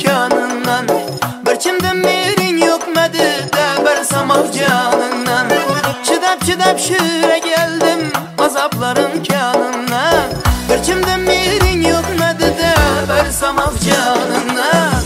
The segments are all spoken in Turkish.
imkanından. Bir kimden mirin yokmadı da bersamak canından. Çıdap şüre geldim azapların kanından. Bir kimden mirin yokmadı da bersamak canından.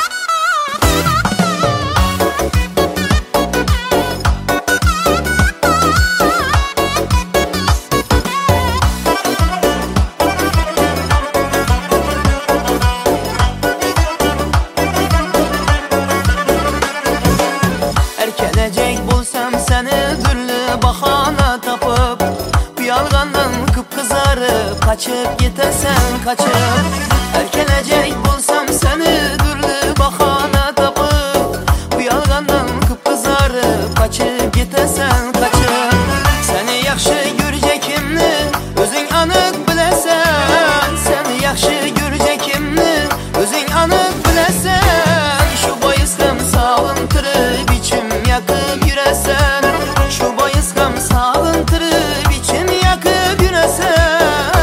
Erkelecek bulsam seni türlü bahana tapıp, bu yalgandan kıpkızarıp kaçıp gitesen kaçıp. Erkelecek bulsam seni türlü bahana tapıp, bu yalgandan kıpkızarıp kaçıp gitesen kaçıp. Seni yaxşı görecekimni özün anık bilesen, seni yaxşı görecekimni özün anık bilesen. Şu bayısım sağıntırıp içim yakıp yüresen, şu bayısım sağıntırıp içim yakıp yüresen.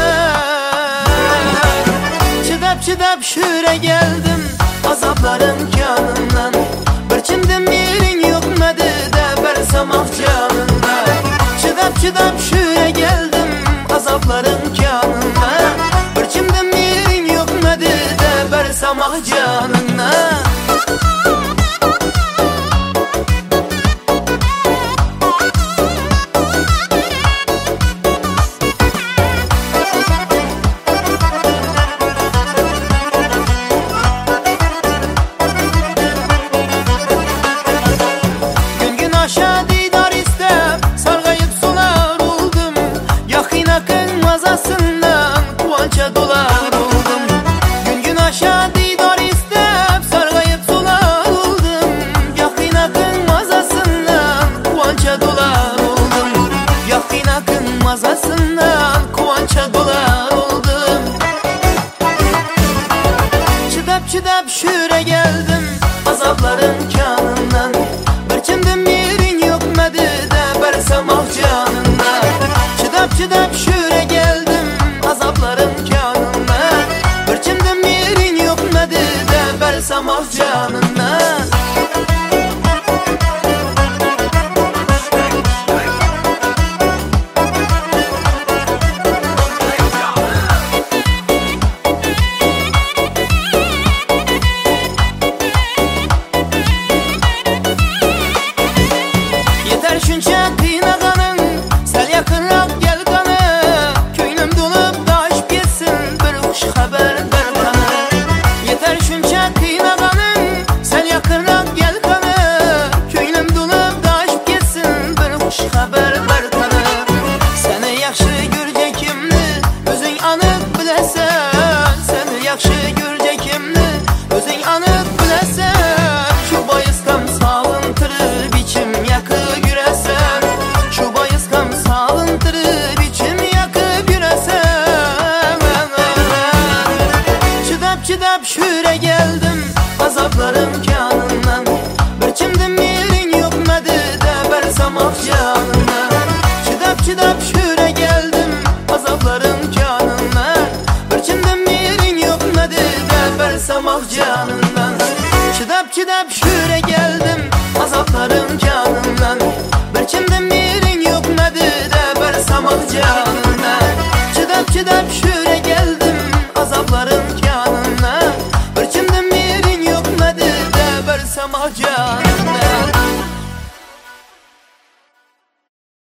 Çıdap şüre geldim azapların kanından. Bir kimden mirin yokmadı da bersamak canından. Çıdap şüre geldim azapların kanından. Bir kimden mirin yokmadı da bersamak canından. Aşağı didar istep sargayıp sular oldum. Yakın akın mazasından kuvança dolar oldum. Gün aşağı didar istep sargayıp sular oldum. Yakın akın mazasından kuvança dolar oldum. Yakın akın mazasından kuvança dolar oldum. Çıdap şüre geldim azapların kanından. Bir kimden mirin yokmadı da bersamak canından. Çıdap şüre geldim azapların kanından. Bir kimden mirin yokmadı da bersamak canından. Şunca kıynağanın sel yakınrak gel kanı. Köynüm dolup daşıp gitsin bir hoş haber ver kanı. Yeter şunca kıynağanın sel yakınrak gel kanı. Köynüm dolup daşıp gitsin bir hoş haber ver kanı. Seni yaxşı görecekimni özün anık bilesen, seni yaxşı görecekimni özün anık bilesen. Şu bayıstam sağıntırıp içim yakıp çıdap şüre geldim azapların kanından. Bir kimden mirin yokmadı da bersamak canından. Çıdap şüre geldim azapların kanından. Bir kimden mirin yokmadı da bersamak canından. Çıdap şüre geldim azapların kanından. Bir kimden mirin yokmadı da bersamak canından. Çıdap şüre geldim azapların kanından. Bir kimden mirin yokmadı da bersamak canından.